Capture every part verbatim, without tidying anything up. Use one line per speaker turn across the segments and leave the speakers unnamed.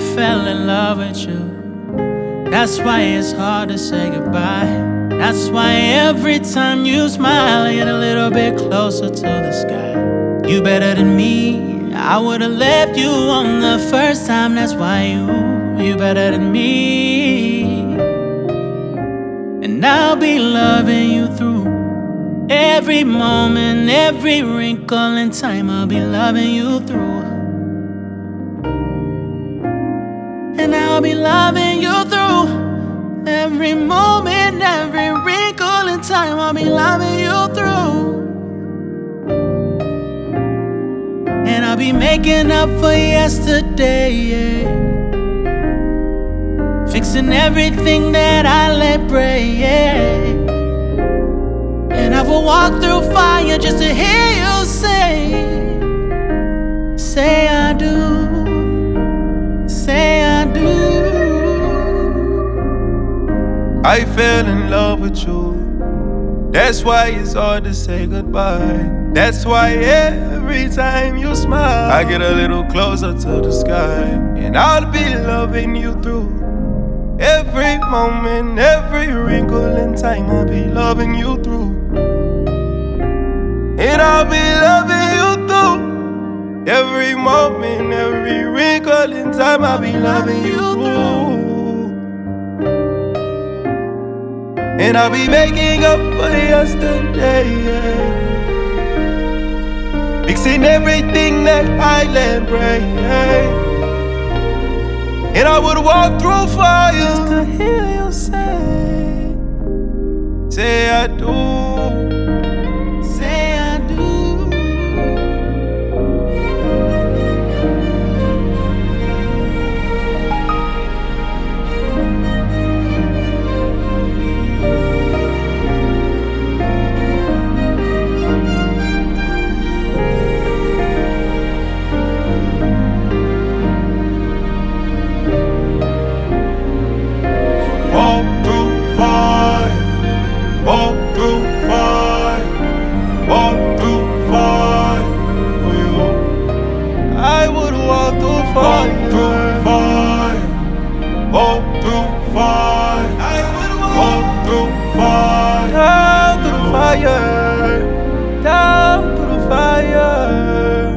fell in love with you. That's why it's hard to say goodbye. That's why every time you smile, I get a little bit closer to the sky. You better than me, I would've left you on the first time. That's why you, you better than me. And I'll be loving you through every moment, every wrinkle in time. I'll be loving you through. And I'll be loving you through every moment, every wrinkle in time. I'll be loving you through. And I'll be making up for yesterday, yeah. Fixing everything that I let break, yeah. And I will walk through fire just to hear you say, say I do. Say I do.
I fell in love with you. That's why it's hard to say goodbye. That's why every time you smile, I get a little closer to the sky. And I'll be loving you through every moment, every wrinkle in time. I'll be loving you through. And I'll be loving you through every moment, every wrinkle in time. I'll be loving you through. And I'll be making up for yesterday, yeah. Fixing everything that I let break, yeah. And I would walk through fire just to hear you say, say I do.
Say I do.
Down through the fire.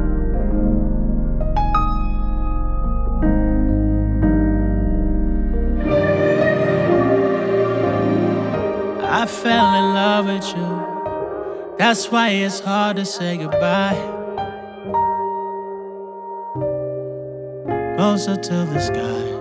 I fell in love with you. That's why it's hard to say goodbye. Closer to the sky.